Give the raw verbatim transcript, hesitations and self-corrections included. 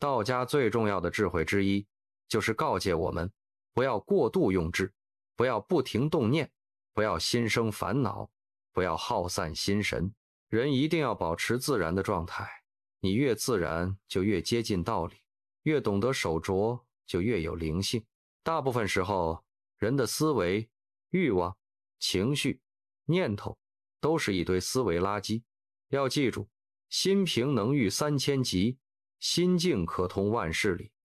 道家最重要的智慧之一，就是告诫我们，不要过度用智，不要不停动念，不要心生烦恼，不要耗散心神。人一定要保持自然的状态，你越自然，就越接近道理，越懂得守拙，就越有灵性。大部分时候，人的思维、欲望、情绪、念头，都是一堆思维垃圾。要记住，心平能御三千疾，心静可通万事理。